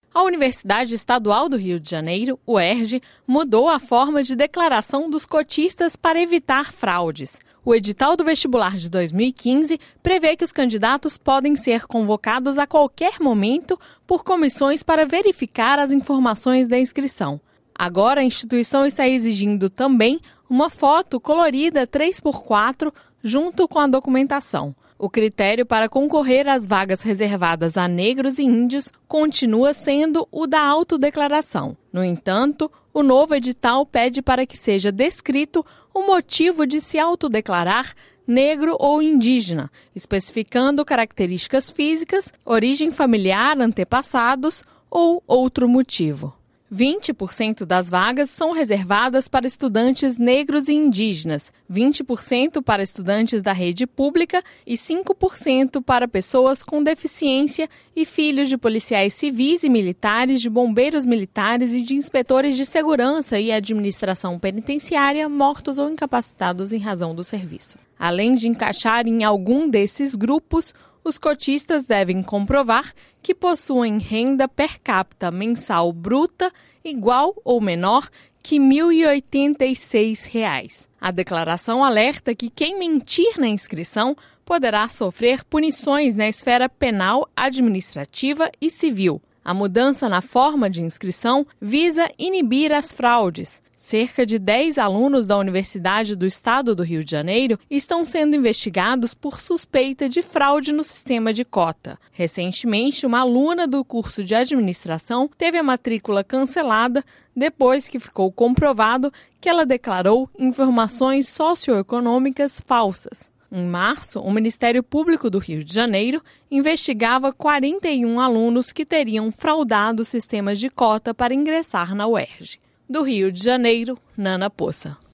A Universidade Estadual do Rio de Janeiro, UERJ, mudou a forma de declaração dos cotistas para evitar fraudes. O edital do vestibular de 2015 prevê que os candidatos podem ser convocados a qualquer momento por comissões para verificar as informações da inscrição. Agora, a instituição está exigindo também uma foto colorida 3x4 junto com a documentação. O critério para concorrer às vagas reservadas a negros e índios continua sendo o da autodeclaração. No entanto, o novo edital pede para que seja descrito o motivo de se autodeclarar negro ou indígena, especificando características físicas, origem familiar, antepassados ou outro motivo. 20% das vagas são reservadas para estudantes negros e indígenas, 20% para estudantes da rede pública e 5% para pessoas com deficiência e filhos de policiais civis e militares, de bombeiros militares e de inspetores de segurança e administração penitenciária mortos ou incapacitados em razão do serviço. Além de encaixar em algum desses grupos, os cotistas devem comprovar que possuem renda per capita mensal bruta igual ou menor que R$ 1.086. A declaração alerta que quem mentir na inscrição poderá sofrer punições na esfera penal, administrativa e civil. A mudança na forma de inscrição visa inibir as fraudes. Cerca de 10 alunos da Universidade do Estado do Rio de Janeiro estão sendo investigados por suspeita de fraude no sistema de cota. Recentemente, uma aluna do curso de administração teve a matrícula cancelada depois que ficou comprovado que ela declarou informações socioeconômicas falsas. Em março, o Ministério Público do Rio de Janeiro investigava 41 alunos que teriam fraudado sistemas de cota para ingressar na UERJ. Do Rio de Janeiro, Nana Poça.